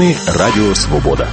Новини Радіо Свобода.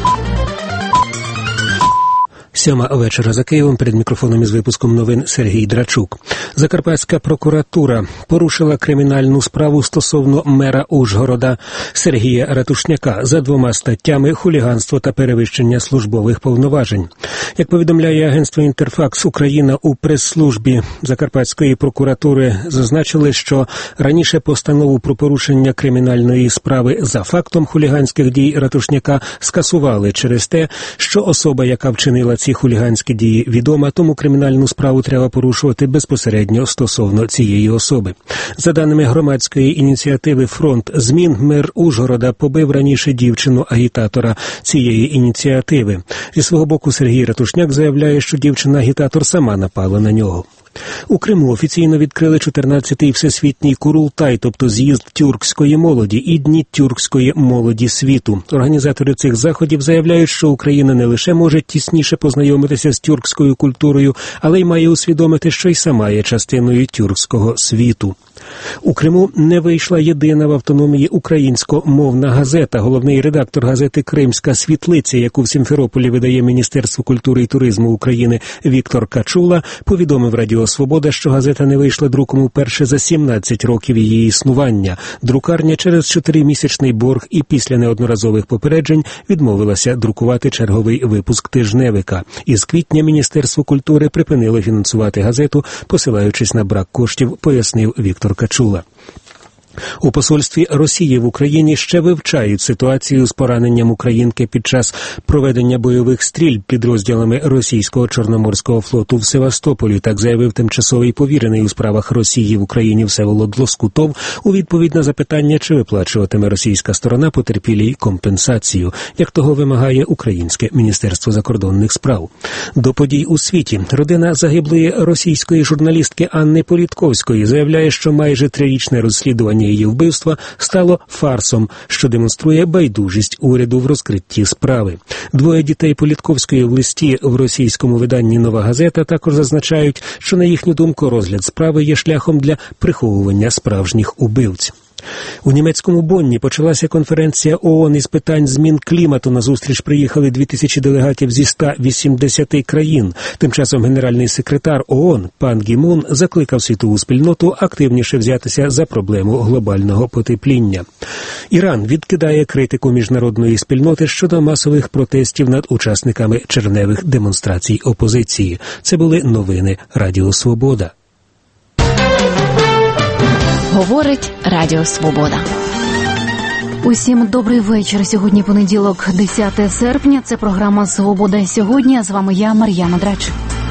7:00 вечора за Києвом. Перед мікрофоном із випуском новин Сергій Драчук. Закарпатська прокуратура порушила кримінальну справу стосовно мера Ужгорода Сергія Ратушняка за 2 статтями хуліганство та перевищення службових повноважень. Як повідомляє агентство «Інтерфакс Україна», у прес-службі Закарпатської прокуратури зазначили, що раніше постанову про порушення кримінальної справи за фактом хуліганських дій Ратушняка скасували через те, що особа, яка вчинила ці хуліганські дії, відома, тому кримінальну справу треба порушувати безпосередньо стосовно цієї особи. За даними громадської ініціативи «Фронт змін», мер Ужгорода побив раніше дівчину-агітатора цієї ініціативи. Зі свого боку Сергій Ратушняк заявляє, що дівчина-агітатор сама напала на нього. У Криму офіційно відкрили 14-й всесвітній Курултай, тобто з'їзд тюркської молоді і Дні тюркської молоді світу. Організатори цих заходів заявляють, що Україна не лише може тісніше познайомитися з тюркською культурою, але й має усвідомити, що й сама є частиною тюркського світу. У Криму не вийшла єдина в автономії українськомовна газета. Головний редактор газети «Кримська світлиця», яку в Сімферополі видає Міністерство культури і туризму України, Віктор Качула, повідомив Радіо Свобода, що газета не вийшла друком уперше за 17 років її існування. Друкарня через 4-місячний борг і після неодноразових попереджень відмовилася друкувати черговий випуск тижневика. Із квітня Міністерство культури припинило фінансувати газету, посилаючись на брак коштів, пояснив Віктор Качула. У посольстві Росії в Україні ще вивчають ситуацію з пораненням українки під час проведення бойових стрільб підрозділами російського Чорноморського флоту в Севастополі, так заявив тимчасовий повірений у справах Росії в Україні Всеволод Лоскутов у відповідь на запитання, чи виплачуватиме російська сторона потерпілій компенсацію, як того вимагає Українське Міністерство закордонних справ. До подій у світі родина загиблої російської журналістки Анни Політковської заявляє, що майже 3-річне розслідування її вбивства стало фарсом, що демонструє байдужість уряду в розкритті справи. 2 дітей Політковської в листі в російському виданні «Нова газета» також зазначають, що, на їхню думку, розгляд справи є шляхом для приховування справжніх убивць. У німецькому Бонні почалася конференція ООН із питань змін клімату. На зустріч приїхали 2000 делегатів зі 180 країн. Тим часом генеральний секретар ООН Пан Гі Мун закликав світову спільноту активніше взятися за проблему глобального потепління. Іран відкидає критику міжнародної спільноти щодо масових протестів над учасниками червневих демонстрацій опозиції. Це були новини Радіо Свобода. Говорить Радіо Свобода. Усім добрий вечір. Сьогодні понеділок, 10 серпня. Це програма «Свобода сьогодні». А з вами я, Мар'яна Драч.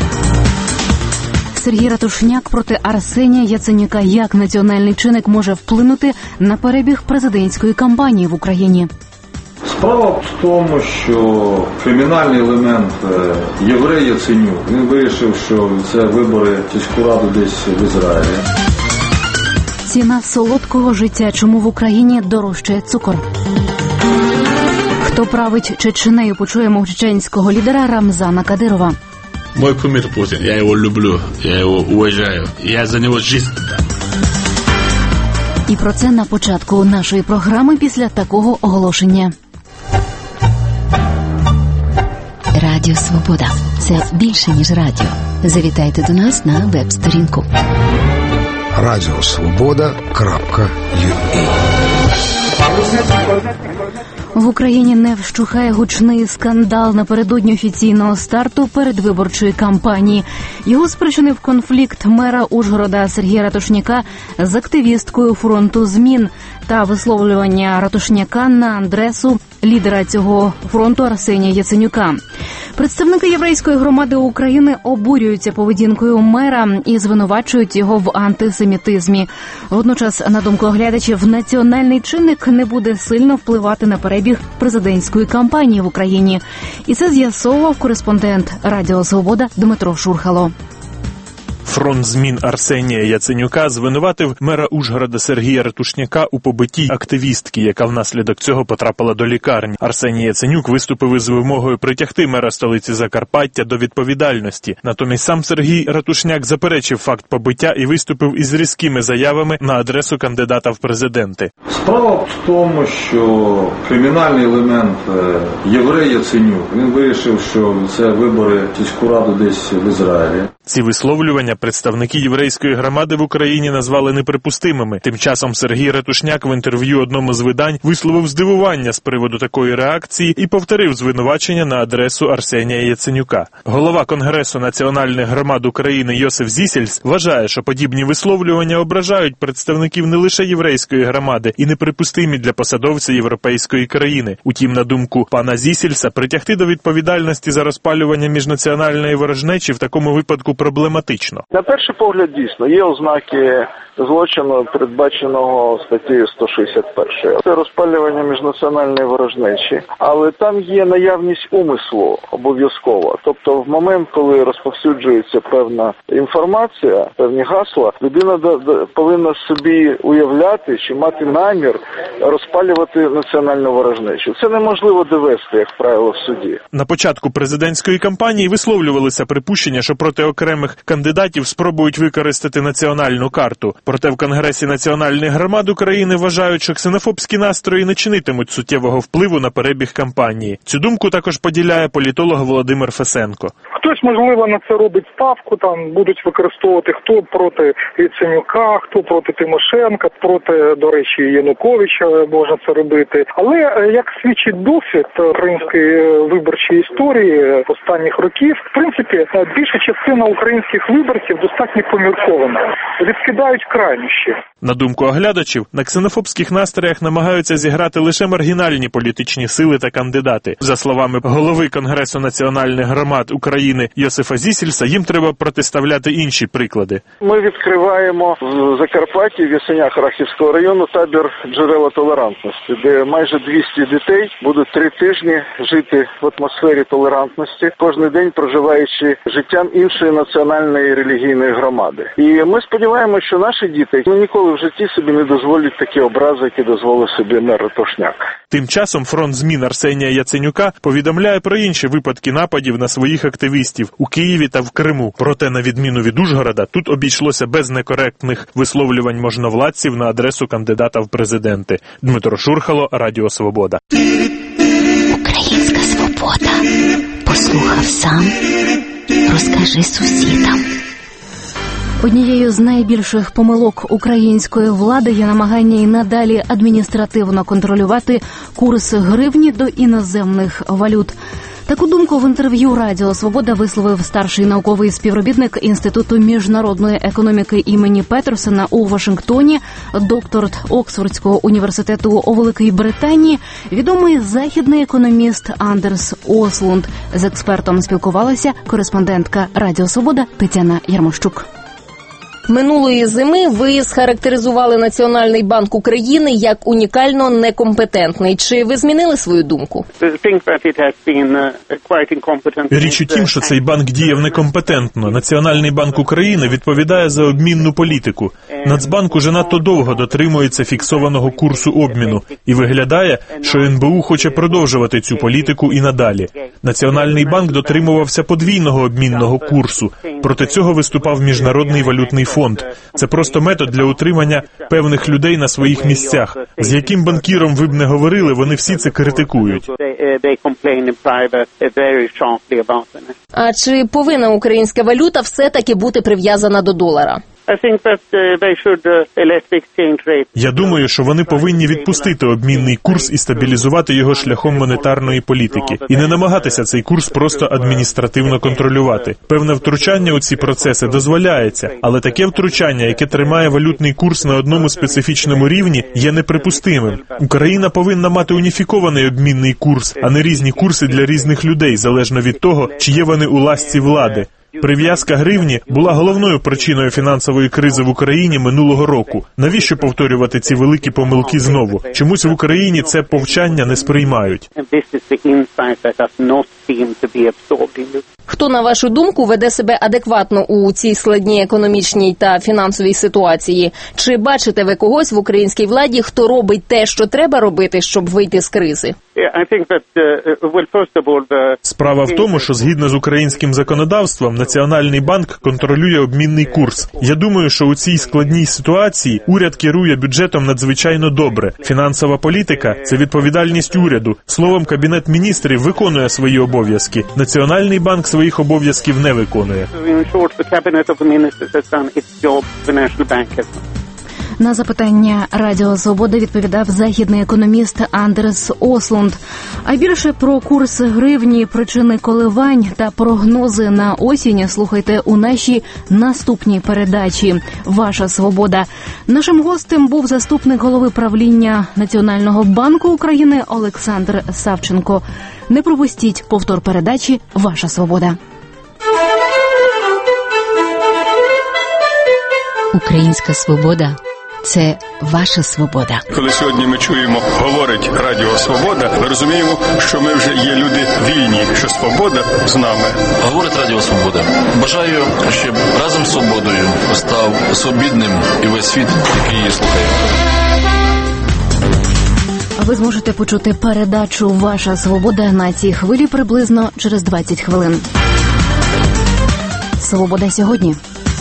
Сергій Ратушняк проти Арсенія Яценюка. Як національний чинник може вплинути на перебіг президентської кампанії в Україні? Справа в тому, що кримінальний елемент єврей Яценюк, він вирішив, що це вибори в сільську раду десь в Ізраїлі. Ціна солодкого життя. Чому в Україні дорожчає цукор? Хто править Чечнею? Почуємо чеченського лідера Рамзана Кадирова. Мой кумир Путин. Я его люблю, я его уважаю. Я за него жизнь дам. І про це на початку нашої програми після такого оголошення. Радіо Свобода. Це більше, ніж радіо. Завітайте до нас на веб-сторінку. Радіосвобода.ua. В Україні не вщухає гучний скандал напередодні офіційного старту передвиборчої кампанії. Його спричинив конфлікт мера Ужгорода Сергія Ратушняка з активісткою фронту змін та висловлювання Ратушняка на адресу лідера цього фронту Арсенія Яценюка. Представники єврейської громади України обурюються поведінкою мера і звинувачують його в антисемітизмі. Водночас, на думку оглядачів, національний чинник не буде сильно впливати на перебіг президентської кампанії в Україні. І це з'ясовував кореспондент Радіо Свобода Дмитро Шурхало. Фронт змін Арсенія Яценюка звинуватив мера Ужгорода Сергія Ратушняка у побитті активістки, яка внаслідок цього потрапила до лікарні. Арсеній Яценюк виступив із вимогою притягти мера столиці Закарпаття до відповідальності. Натомість сам Сергій Ратушняк заперечив факт побиття і виступив із різкими заявами на адресу кандидата в президенти. Справа в тому, що кримінальний елемент єврей Яценюк, він вирішив, що це вибори в сільську раду десь в Ізраїлі. Ці висловлювання представники єврейської громади в Україні назвали неприпустимими. Тим часом Сергій Ратушняк в інтерв'ю одному з видань висловив здивування з приводу такої реакції і повторив звинувачення на адресу Арсенія Яценюка. Голова Конгресу національних громад України Йосиф Зісельс вважає, що подібні висловлювання ображають представників не лише єврейської громади і неприпустимі для посадовця європейської країни. Утім, на думку пана Зісельса, притягти до відповідальності за розпалювання міжнаціональної ворожнечі в такому випадку проблематично. На перший погляд, дійсно, є ознаки злочину, передбаченого статтею 161. Це розпалювання міжнаціональної ворожнечі, але там є наявність умислу обов'язково. Тобто в момент, коли розповсюджується певна інформація, певні гасла, людина повинна собі уявляти чи мати намір розпалювати національну ворожнечу. Це неможливо довести, як правило, в суді. На початку президентської кампанії висловлювалися припущення, що проти окремих кандидатів спробують використати національну карту. Проте в Конгресі національних громад України вважають, що ксенофобські настрої не чинитимуть суттєвого впливу на перебіг кампанії. Цю думку також поділяє політолог Володимир Фесенко. Хтось, можливо, на це робить ставку, там будуть використовувати хто проти Яценюка, хто проти Тимошенка, проти, до речі, Януковича можна це робити. Але, як свідчить досвід української виборчої історії останніх років, в принципі, більша частина українських виборців достатньо поміркована, відкидають крайнощі. На думку оглядачів, на ксенофобських настроях намагаються зіграти лише маргінальні політичні сили та кандидати. За словами голови Конгресу національних громад України Йосифа Зісельса, їм треба протиставляти інші приклади. Ми відкриваємо в Закарпатті, в Ясенях Рахівського району, табір джерела толерантності, де майже 200 дітей будуть 3 тижні жити в атмосфері толерантності, кожен день проживаючи життям іншої національної релігійної громади. І ми сподіваємося, що наші діти ніколи в житті собі не дозволять такі образи, які дозволив собі мер Ратушняк. Тим часом фронт змін Арсенія Яценюка повідомляє про інші випадки нападів на своїх активістів у Києві та в Криму. Проте, на відміну від Ужгорода, тут обійшлося без некоректних висловлювань можновладців на адресу кандидата в президенти. Дмитро Шурхало, Радіо Свобода. Українська свобода. Послухав сам, розкажи сусідам. Однією з найбільших помилок української влади є намагання й надалі адміністративно контролювати курс гривні до іноземних валют. Таку думку в інтерв'ю Радіо Свобода висловив старший науковий співробітник Інституту міжнародної економіки імені Петерсона у Вашингтоні, доктор Оксфордського університету у Великій Британії, відомий західний економіст Андерс Ослунд. З експертом спілкувалася кореспондентка Радіо Свобода Тетяна Ярмощук. Минулої зими ви схарактеризували Національний банк України як унікально некомпетентний. Чи ви змінили свою думку? Річ у тім, що цей банк діяв некомпетентно. Національний банк України відповідає за обмінну політику. Нацбанк уже надто довго дотримується фіксованого курсу обміну і виглядає, що НБУ хоче продовжувати цю політику і надалі. Національний банк дотримувався подвійного обмінного курсу. Проти цього виступав Міжнародний валютний фонд. Це просто метод для утримання певних людей на своїх місцях. З яким банкіром ви б не говорили, вони всі це критикують. А чи повинна українська валюта все-таки бути прив'язана до долара? Я думаю, що вони повинні відпустити обмінний курс і стабілізувати його шляхом монетарної політики. І не намагатися цей курс просто адміністративно контролювати. Певне втручання у ці процеси дозволяється, але таке втручання, яке тримає валютний курс на одному специфічному рівні, є неприпустимим. Україна повинна мати уніфікований обмінний курс, а не різні курси для різних людей, залежно від того, чи є вони у ласці влади. Прив'язка гривні була головною причиною фінансової кризи в Україні минулого року. Навіщо повторювати ці великі помилки знову? Чомусь в Україні це повчання не сприймають. Хто, на вашу думку, веде себе адекватно у цій складній економічній та фінансовій ситуації? Чи бачите ви когось в українській владі, хто робить те, що треба робити, щоб вийти з кризи? Справа в тому, що згідно з українським законодавством Національний банк контролює обмінний курс. Я думаю, що у цій складній ситуації уряд керує бюджетом надзвичайно добре. Фінансова політика – це відповідальність уряду. Словом, Кабінет міністрів виконує свої обов'язки. Національний банк своїх обов'язків не виконує. На запитання Радіо Свобода відповідав західний економіст Андерс Ослунд. А більше про курс гривні, причини коливань та прогнози на осінь слухайте у нашій наступній передачі «Ваша свобода». Нашим гостем був заступник голови правління Національного банку України Олександр Савченко. Не пропустіть повтор передачі «Ваша свобода». Українська свобода – це ваша свобода. Коли сьогодні ми чуємо, говорить Радіо Свобода, ми розуміємо, що ми вже є люди вільні, що свобода з нами. Говорить Радіо Свобода. Бажаю, щоб разом з свободою став свобідним і весь світ, який її слухає. Ви зможете почути передачу «Ваша свобода» на цій хвилі приблизно через 20 хвилин. Свобода сьогодні.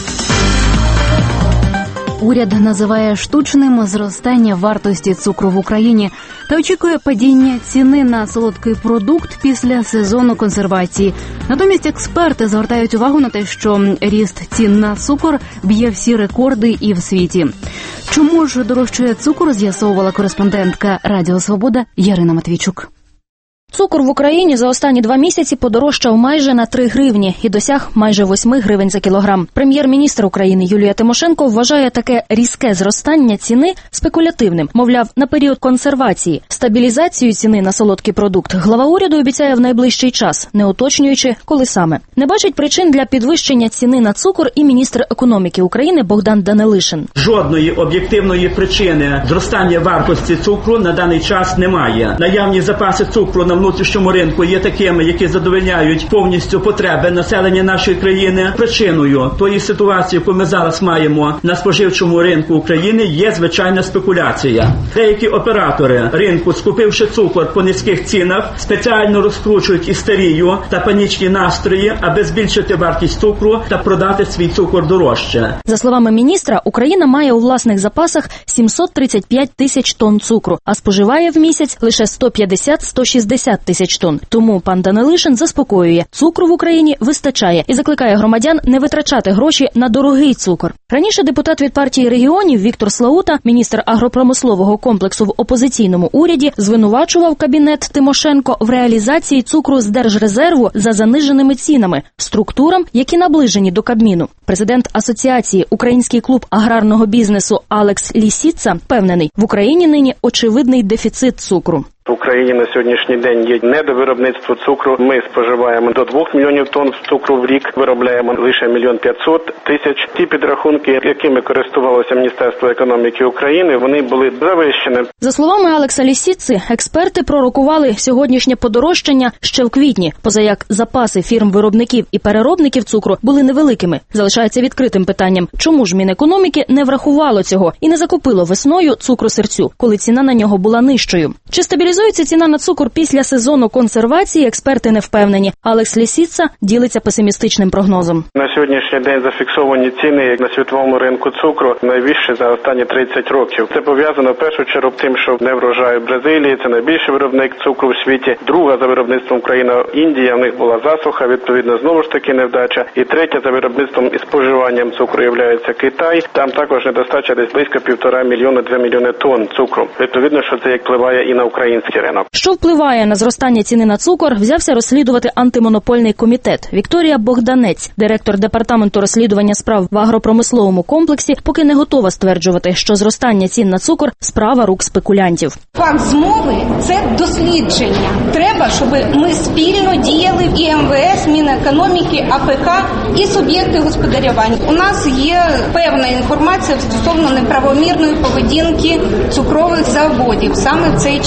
Уряд називає штучним зростання вартості цукру в Україні та очікує падіння ціни на солодкий продукт після сезону консервації. Натомість експерти звертають увагу на те, що ріст цін на цукор б'є всі рекорди і в світі. Чому ж дорожчає цукор, з'ясовувала кореспондентка Радіо Свобода Ярина Матвійчук. Цукор в Україні за останні 2 місяці подорожчав майже на 3 гривні і досяг майже 8 гривень за кілограм. Прем'єр-міністр України Юлія Тимошенко вважає таке різке зростання ціни спекулятивним. Мовляв, на період консервації. Стабілізацію ціни на солодкий продукт глава уряду обіцяє в найближчий час, не уточнюючи, коли саме. Не бачить причин для підвищення ціни на цукор і міністр економіки України Богдан Данилишин. Жодної об'єктивної причини зростання вартості цукру на даний час немає. Наявні запаси цукру на внутрішньому ринку є такими, які задовольняють повністю потреби населення нашої країни. Причиною тої ситуації, яку ми зараз маємо на споживчому ринку України, є звичайна спекуляція. Деякі оператори ринку, скупивши цукор по низьких цінах, спеціально розкручують істерію та панічні настрої, аби збільшити вартість цукру та продати свій цукор дорожче. За словами міністра, Україна має у власних запасах 735 тисяч тонн цукру, а споживає в місяць лише 150-160 тисяч тонн. Тому пан Данилишин заспокоює, цукру в Україні вистачає і закликає громадян не витрачати гроші на дорогий цукор. Раніше депутат від партії регіонів Віктор Слаута, міністр агропромислового комплексу в опозиційному уряді, звинувачував Кабінет Тимошенко в реалізації цукру з Держрезерву за заниженими цінами, структурам, які наближені до Кабміну. Президент Асоціації «Український клуб аграрного бізнесу» Алекс Лісіца впевнений, в Україні нині очевидний дефіцит цукру. В Україні на сьогоднішній день є недовиробництво цукру. Ми споживаємо до 2 мільйонів тонн цукру в рік, виробляємо лише 1 500 000. Ті підрахунки, якими користувалося Міністерство економіки України, вони були завищені. За словами Алекса Лісіци, експерти пророкували сьогоднішнє подорожчання ще в квітні, позаяк запаси фірм-виробників і переробників цукру були невеликими. Залишається відкритим питанням, чому ж Мінекономіки не врахувало цього і не закупило весною цукру-сирцю, коли ціна на нього була нижчою. Чи стабілізується ціна на цукор після сезону консервації, експерти не впевнені. Алекс Лісіца ділиться песимістичним прогнозом. На сьогоднішній день зафіксовані ціни на світовому ринку цукру найвищі за останні 30 років. Це пов'язано в першу чергу тим, що не врожай в Бразилії, це найбільший виробник цукру в світі. Друга за виробництвом країна Індія, в них була засуха, відповідно знову ж таки невдача. І третя за виробництвом і споживанням цукру є Китай. Там також недостача десь близько 1,5 мільйона, 2 мільйони тонн цукру. Відповідно, що це як впливає і на український ринок. Що впливає на зростання ціни на цукор, взявся розслідувати антимонопольний комітет. Вікторія Богданець, директор департаменту розслідування справ в агропромисловому комплексі, поки не готова стверджувати, що зростання цін на цукор – справа рук спекулянтів. Факт змови – це дослідження. Треба, щоб ми спільно діяли і МВС, Мінекономіки, АПК і суб'єкти господарювання. У нас є певна інформація стосовно неправомірної поведінки цукрових заводів саме в цей час.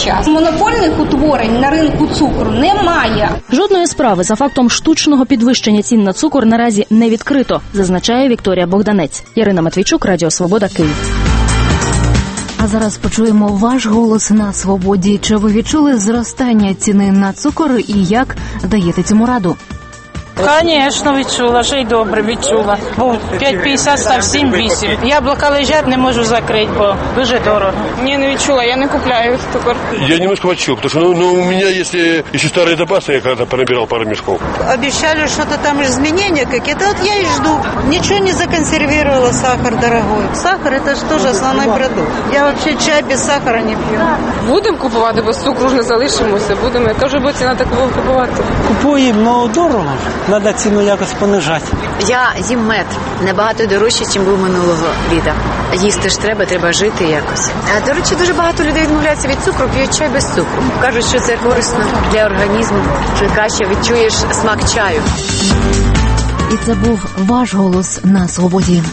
Монопольних утворень на ринку цукру немає. Жодної справи за фактом штучного підвищення цін на цукор наразі не відкрито, зазначає Вікторія Богданець. Ярина Матвійчук, Радіо Свобода, Київ. А зараз почуємо ваш голос на свободі. Чи ви відчули зростання ціни на цукор і як даєте цьому раду? Звісно, відчула, ще й добре відчула. Був 5,50, став 7,8. Яблука лежать, не можу закрити, бо дуже дорого. Ні, не відчула, я не купляю цукор. Я немножко почув, потому что у меня если старые запасы, я когда-то понабирал пару мешков. Обещали что-то там изменения какие-то, вот я и жду. Ничего не законсервировала, сахар дорогой. Сахар это же тоже основной продукт. Я вообще чай без сахара не пью. Будемо купувати, бо з цукру ж не залишимося. Будемо, яка вже буде ціна, так будемо купувати. Купуємо, але дорого. Треба ціну якось понижати. Я їм мед. Набагато дорожче, ніж був минулого літа. Їсти ж треба жити якось. А, до речі, дуже багато людей відмовляються від цукру, п'ють чай без цукру. Кажуть, що це корисно для організму, що краще відчуєш смак чаю. І це був ваш голос на свободі.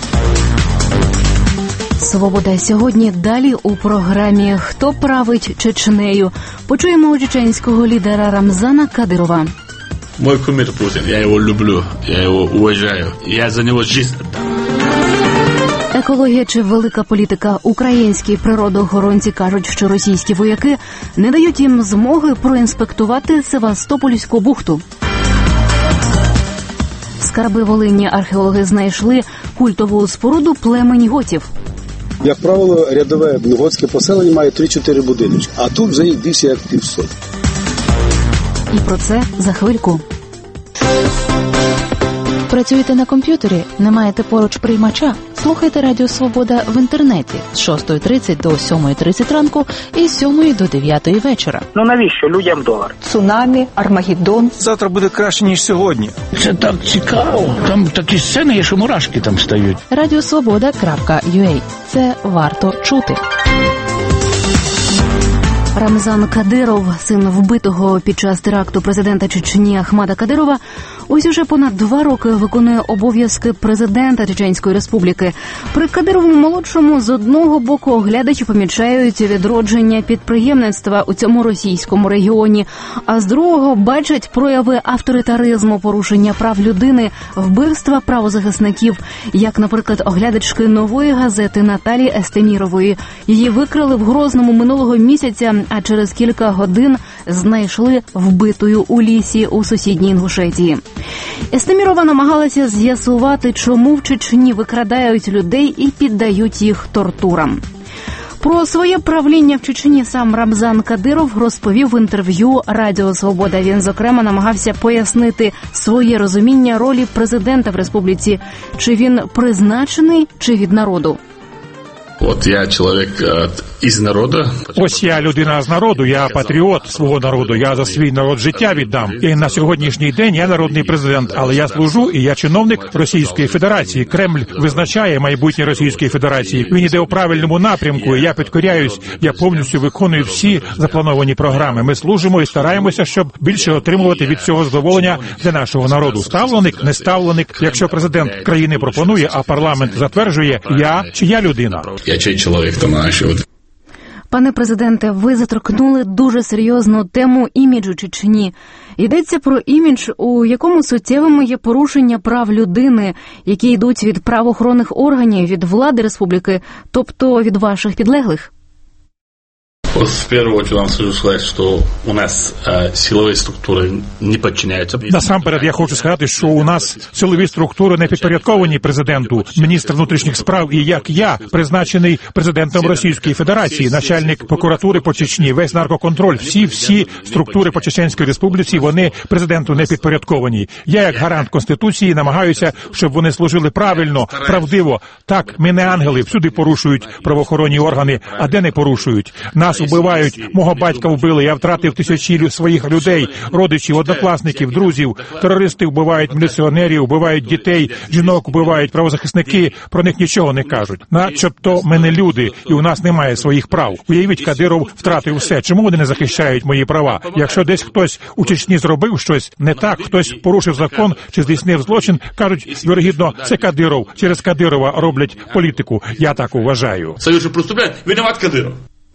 Свобода сьогодні далі у програмі «Хто править Чечнею?» Почуємо у чеченського лідера Рамзана Кадирова. Мой кумир Путин, я его люблю, я его уважаю, я за него жизнь отдам. Екологія чи велика політика? Українські природоохоронці кажуть, що російські вояки не дають їм змоги проінспектувати Севастопольську бухту. Скарби Волині археологи знайшли культову споруду племені готів. Як правило, рядове готське поселення має 3-4 будиночки, а тут вже їх більше як 500. І про це за хвильку. Працюєте на комп'ютері? Не маєте поруч приймача? Слухайте Радіо Свобода в інтернеті з 6:30 до 7:30 ранку і з 7 до 9 вечора. Ну навіщо людям долар? Цунамі, Армагеддон. Завтра буде краще, ніж сьогодні. Це так цікаво. Там такі сцени є, що мурашки там стають. Радіосвобода.ua. Це варто чути. Рамзан Кадиров, син вбитого під час теракту президента Чечні Ахмада Кадирова, ось уже понад 2 роки виконує обов'язки президента Чеченської Республіки. При Кадирову-молодшому з одного боку оглядачі помічають відродження підприємництва у цьому російському регіоні, а з другого бачать прояви авторитаризму, порушення прав людини, вбивства правозахисників, як, наприклад, оглядачки «Нової газети» Наталі Естемірової. Її викрили в Грозному минулого місяця, а через кілька годин знайшли вбитою у лісі у сусідній Інгушетії. Естемірова намагалася з'ясувати, чому в Чечні викрадають людей і піддають їх тортурам. Про своє правління в Чечні сам Рамзан Кадиров розповів в інтерв'ю Радіо Свобода. Він, зокрема, намагався пояснити своє розуміння ролі президента в республіці. Чи він призначений, чи від народу. От я чоловік із народу. Ось я людина з народу, я патріот свого народу, я за свій народ життя віддам. І на сьогоднішній день я народний президент, але я служу і я чиновник Російської Федерації. Кремль визначає майбутнє Російської Федерації. Він іде у правильному напрямку, і я підкоряюсь, я повністю виконую всі заплановані програми. Ми служимо і стараємося, щоб більше отримувати від цього задоволення для нашого народу. Ставленик, не ставленик. Якщо президент країни пропонує, а парламент затверджує, я чия людина? Я чий чоловік, то нашого. Пане президенте, ви заторкнули дуже серйозну тему іміджу Чечні. Йдеться про імідж, у якому суттєвими є порушення прав людини, які йдуть від правоохоронних органів, від влади республіки, тобто від ваших підлеглих. В первую очередь вам хочу сказать, что у нас силовые структуры не подчиняются. Насамперед я хочу сказати, що у нас силові структури не підпорядковані президенту. Міністр внутрішніх справ і як я, призначений президентом Російської Федерації, начальник прокуратури по Чечні, весь наркоконтроль, всі структури по Чеченській Республіці, вони президенту не підпорядковані. Я як гарант Конституції намагаюся, щоб вони служили правильно, правдиво. Так, ми не ангели, всюди порушують правоохоронні органи, а де не порушують. Нас вбивають, мого батька вбили, я втратив тисячі своїх людей, родичів, однокласників, друзів. Терористи вбивають міліціонерів, вбивають дітей, жінок вбивають, правозахисники, про них нічого не кажуть. Начебто ми не люди, і у нас немає своїх прав. Уявіть, Кадиров втратив все. Чому вони не захищають мої права? Якщо десь хтось у Чечні зробив щось не так, хтось порушив закон чи здійснив злочин, кажуть, вірогідно, це Кадиров. Через Кадирова роблять політику. Я так вважаю. Союз преступлень, виноват Кадиров.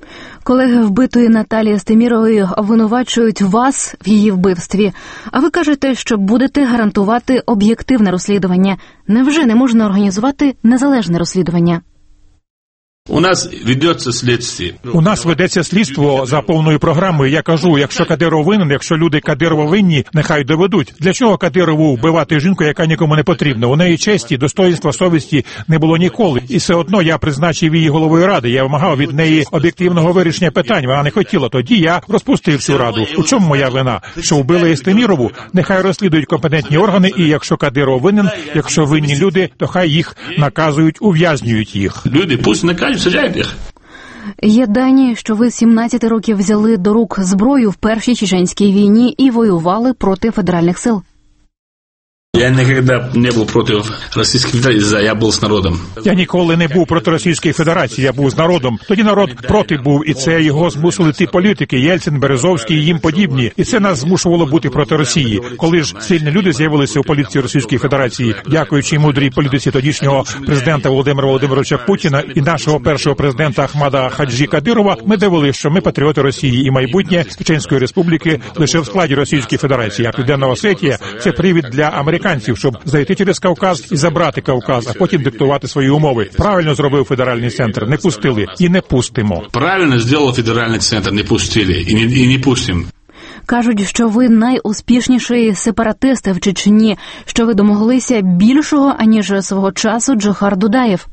Колеги вбитої Наталії Стемірової обвинувачують вас в її вбивстві. А ви кажете, що будете гарантувати об'єктивне розслідування. Невже не можна організувати незалежне розслідування? У нас ведеться слідство за повною програмою. Я кажу, якщо Кадиров винен, якщо люди Кадирова винні, нехай доведуть. Для чого Кадирову вбивати жінку, яка нікому не потрібна? У неї честі, достоїнства, совісті не було ніколи. І все одно я призначив її головою ради. Я вимагав від неї об'єктивного вирішення питань. Вона не хотіла. Тоді я розпустив цю раду. У чому моя вина? Що вбили Естемірову? Нехай розслідують компетентні органи, і якщо Кадиров винен, якщо винні люди, то хай їх наказують, ув'язнюють їх. Люди пусть накажуть, саджають їх. Є дані, що ви з 17 років взяли до рук зброю в Першій чеченській війні і воювали проти федеральних сил. Я никогда не був проти Російської Федерації, я був з народом. Я ніколи не був проти Російської Федерації, я був з народом. Тоді народ проти був, і це його змусили ті політики, Єльцин, Березовський і їм подібні. І це нас змушувало бути проти Росії. Коли ж сильні люди з'явилися у політиці Російської Федерації, дякуючи мудрій політиці тодішнього президента Володимира Володимировича Путіна і нашого першого президента Ахмада Хаджі Кадирова, ми довели, що ми патріоти Росії, і майбутнє Чеченської Республіки лише в складі Російської Федерації. А Південна Осетія – це привід для американців, щоб зайти через Кавказ і забрати Кавказ, а потім диктувати свої умови. Правильно зробив федеральний центр. Не пустили і не пустимо. Правильно зробив федеральний центр. Не пустили і не пустимо. Кажуть, що ви найуспішніший сепаратист в Чечні, що ви домоглися більшого, аніж свого часу Джохар Дудаєв.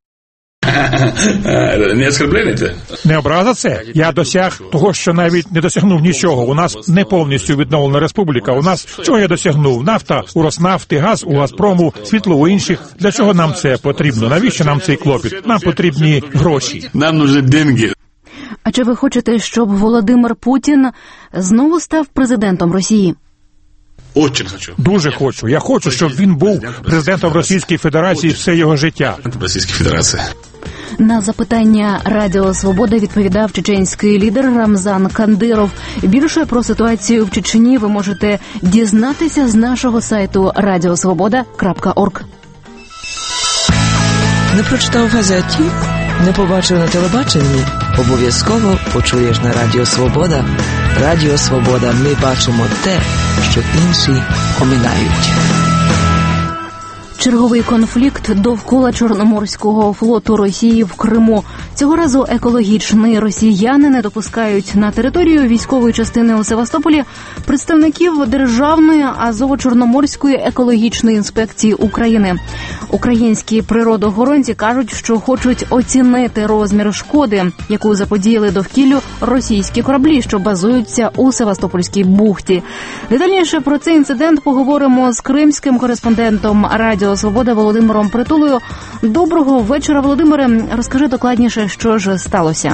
Не оскорблення це? Не образа це? Я досяг того, що навіть не досягнув нічого. У нас не повністю відновлена республіка. У нас, чого я досягнув? Нафта у Роснафти, газ у Газпрому, світло у інших. Для чого нам це потрібно? Навіщо нам цей клопіт? Нам потрібні гроші. Нам нужні деньги. А чи ви хочете, щоб Володимир Путін знову став президентом Росії? Очень хочу. Дуже хочу. Я хочу, щоб він був президентом Російської Федерації все його життя. Російської Федерації. На запитання Радіо Свобода відповідав чеченський лідер Рамзан Кандиров. Більше про ситуацію в Чечні ви можете дізнатися з нашого сайту radiosvoboda.org. Не прочитав в газеті? Не побачив на телебаченні? Обов'язково почуєш на Радіо Свобода. Радіо Свобода. Ми бачимо те, що інші оминають. Черговий конфлікт довкола Чорноморського флоту Росії в Криму. Цього разу екологічні росіяни не допускають на територію військової частини у Севастополі представників Державної Азово-Чорноморської екологічної інспекції України. Українські природоохоронці кажуть, що хочуть оцінити розмір шкоди, яку заподіяли довкіллю російські кораблі, що базуються у Севастопольській бухті. Детальніше про цей інцидент поговоримо з кримським кореспондентом Радіо Свобода Володимиром Притулою. Доброго вечора, Володимире. Розкажи докладніше, що ж сталося.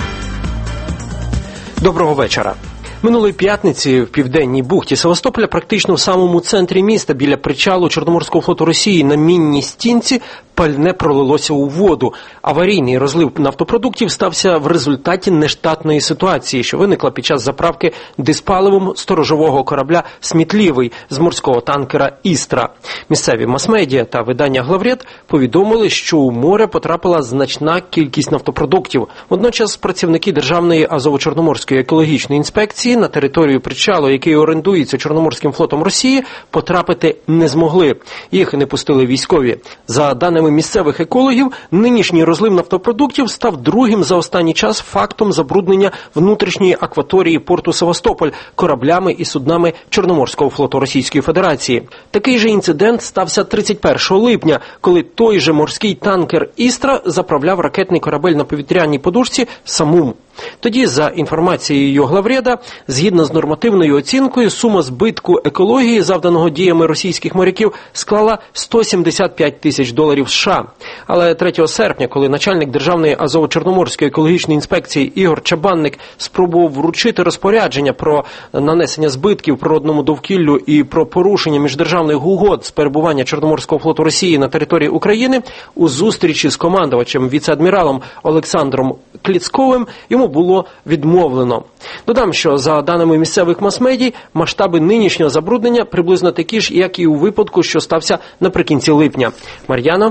Доброго вечора. Минулої п'ятниці в південній бухті Севастополя, практично в самому центрі міста, біля причалу Чорноморського флоту Росії на мінній стінці, пальне пролилося у воду. Аварійний розлив нафтопродуктів стався в результаті нештатної ситуації, що виникла під час заправки диспаливом сторожового корабля «Смітлівий» з морського танкера «Істра». Місцеві мас-медіа та видання «Главред» повідомили, що у море потрапила значна кількість нафтопродуктів. Водночас працівники Державної Азово-Чорноморської екологічної інспекції на територію причалу, який орендується Чорноморським флотом Росії, потрапити не змогли. Їх не пустили військові. За даними місцевих екологів, нинішній розлив нафтопродуктів став другим за останній час фактом забруднення внутрішньої акваторії порту Севастополь кораблями і суднами Чорноморського флоту Російської Федерації. Такий же інцидент стався 31 липня, коли той же морський танкер «Істра» заправляв ракетний корабель на повітряній подушці «Самум». Тоді, за інформацією Главреда, згідно з нормативною оцінкою, сума збитку екології, завданого діями російських моряків, склала $175 тисяч США. Але 3 серпня, коли начальник Державної Азово-Чорноморської екологічної інспекції Ігор Чабанник спробував вручити розпорядження про нанесення збитків природному довкіллю і про порушення міждержавних угод з перебування Чорноморського флоту Росії на території України, у зустрічі з командувачем віце-адміралом Олександром Кліцковим йому було відмовлено. Додам, що за даними місцевих мас-медій, масштаби нинішнього забруднення приблизно такі ж, як і у випадку, що стався наприкінці липня. Мар'яно?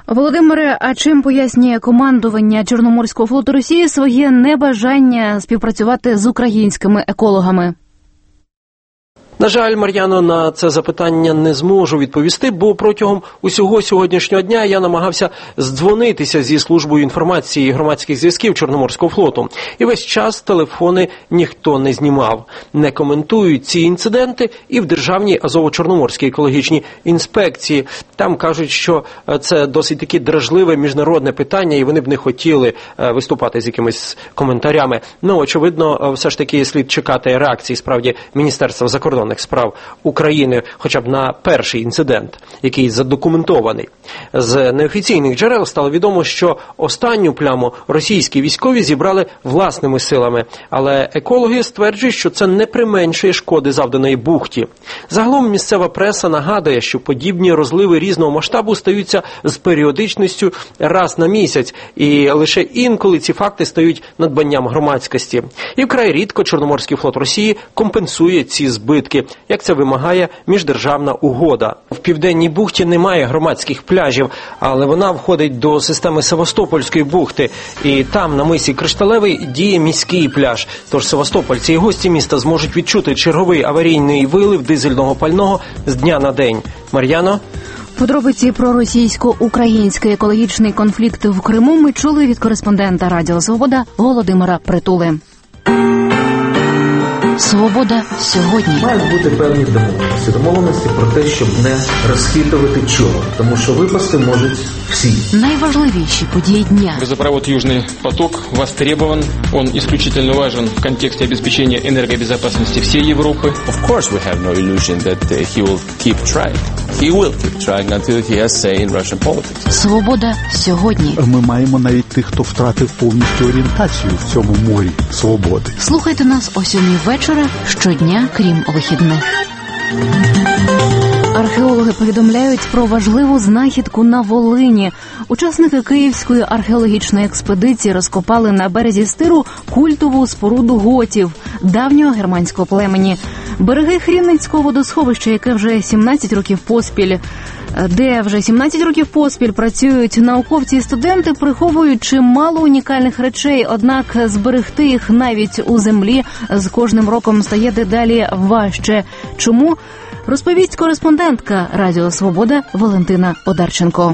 Володимире, а чим пояснює командування Чорноморського флоту Росії своє небажання співпрацювати з українськими екологами? На жаль, Мар'яно, на це запитання не зможу відповісти, бо протягом усього сьогоднішнього дня я намагався здзвонитися зі службою інформації і громадських зв'язків Чорноморського флоту. І весь час телефони ніхто не знімав. Не коментують ці інциденти і в Державній Азово-Чорноморській екологічній інспекції. Там кажуть, що це досить таки дражливе міжнародне питання, і вони б не хотіли виступати з якимись коментарями. Ну, очевидно, все ж таки слід чекати реакції, справді, Міністерства закордонних справ України хоча б на перший інцидент, який задокументований. З неофіційних джерел стало відомо, що останню пляму російські військові зібрали власними силами, але екологи стверджують, що це не применшує шкоди, завданої бухті. Загалом місцева преса нагадує, що подібні розливи різного масштабу стаються з періодичністю раз на місяць, і лише інколи ці факти стають надбанням громадськості. І вкрай рідко Чорноморський флот Росії компенсує ці збитки, як це вимагає міждержавна угода. В Південній бухті немає громадських пляжів, але вона входить до системи Севастопольської бухти. І там, на мисі Кришталевий, діє міський пляж. Тож севастопольці і гості міста зможуть відчути черговий аварійний вилив дизельного пального з дня на день. Мар'яно? Подробиці про російсько-український екологічний конфлікт в Криму ми чули від кореспондента Радіо Свобода Володимира Притули. Свобода сьогодні. Мають бути певні домовленості про те, щоб не розхитувати чого, тому що випасти можуть всі. Найважливіші події дня. Газопровод «Южный поток» востребован. Он исключительно важен в контексте обеспечения энергобезопасности всей Европы. Of course we have no illusion that he will keep trying. He will keep trying until he has say in Russian politics. Свобода сьогодні. Ми маємо навіть тих, хто втратив повністю орієнтацію в цьому морі свободи. Слухайте нас о 7:00 вечора щодня, крім вихідних. Археологи повідомляють про важливу знахідку на Волині. Учасники Київської археологічної експедиції розкопали на березі Стиру культову споруду готів, давнього германського племені. Береги Хрінницького водосховища, яке вже 17 років поспіль, працюють науковці і студенти, приховують чимало унікальних речей, однак зберегти їх навіть у землі з кожним роком стає дедалі важче. Чому? Розповість кореспондентка Радіо Свобода Валентина Одарченко.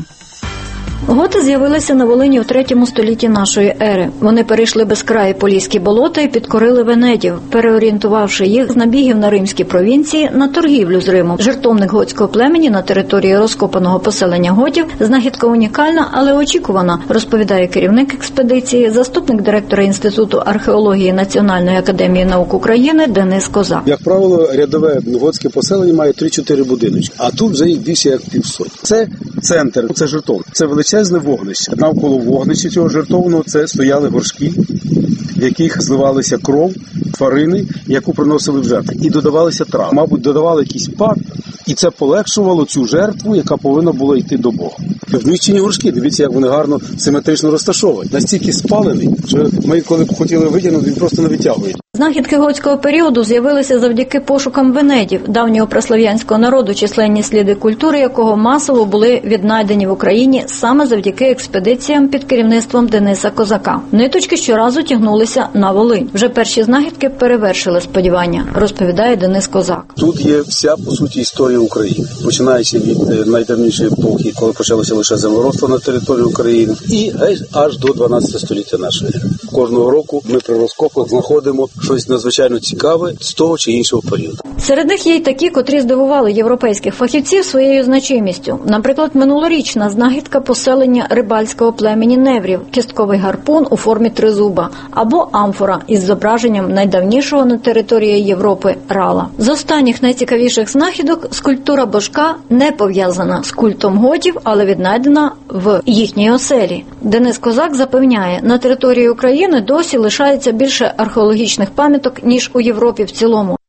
Готи з'явилися на Волині у 3 столітті нашої ери. Вони перейшли безкраї поліські болота і підкорили венедів, переорієнтувавши їх з набігів на римські провінції на торгівлю з Римом. Жертовник готського племені на території розкопаного поселення готів – знахідка унікальна, але очікувана, розповідає керівник експедиції, заступник директора Інституту археології Національної академії наук України Денис Козак. Як правило, рядове готське поселення має 3-4 будиночки, а тут вже їх більше як 500. Це центр, це жертовник, це величезне вогнище. Навколо вогнища цього жертовного це стояли горшки, в яких зливалися кров тварини, яку приносили в жертву. І додавалися трави. Мабуть, додавали якийсь пар, і це полегшувало цю жертву, яка повинна була йти до Бога. Вміщені горшки, дивіться, як вони гарно симетрично розташовані. Настільки спалений, що ми, коли б хотіли витягнути, він просто не витягує. Знахідки готського періоду з'явилися завдяки пошукам венедів, давнього праслав'янського народу, численні сліди культури якого масово були віднайдені в Україні саме завдяки експедиціям під керівництвом Дениса Козака. Ниточки щоразу тягнулися на Волинь. Вже перші знахідки перевершили сподівання, розповідає Денис Козак. Тут є вся, по суті, історія України, починаючи від найдавнішої епохи, коли почалося лише землеробство на території України, і аж до 12 століття нашої ери. Кожного року ми при розкопах знаходимо щось надзвичайно цікаве з того чи іншого періоду. Серед них є й такі, котрі здивували європейських фахівців своєю значимістю. Наприклад, минулорічна знахідка поселення рибальського племені неврів, кістковий гарпун у формі тризуба, або амфора із зображенням найдавнішого на території Європи рала. З останніх найцікавіших знахідок скульптура божка не пов'язана з культом готів, але віднайдена в їхній оселі. Денис Козак запевняє, на території України досі лишається більше археологічних пам'яток, ніж у Європі в цілому.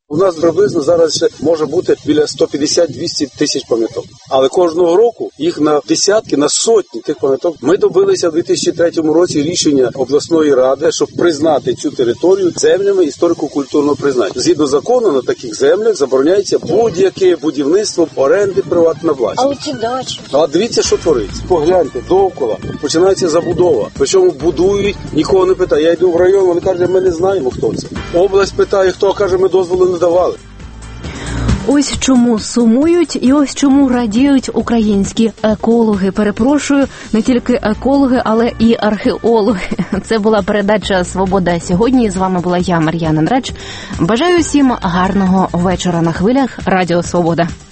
У нас приблизно зараз ще може бути біля 150-200 тисяч пам'яток. Але кожного року їх на десятки, на сотні тих пам'яток. Ми добилися в 2003 році рішення обласної ради, щоб признати цю територію землями історико-культурного признання. Згідно закону, на таких землях забороняється будь-яке будівництво, оренди, приватна власність. А оці дачі? А дивіться, що твориться. Погляньте, довкола починається забудова. Причому будують, нікого не питає. Я йду в район, вони кажуть, ми не знаємо, хто це. Область питає, хто, каже, ми дозволу не давали. Ось чому сумують і ось чому радіють українські екологи. Перепрошую, не тільки екологи, але і археологи. Це була передача «Свобода сьогодні». З вами була я, Мар'яна Драч. Бажаю всім гарного вечора на хвилях Радіо Свобода.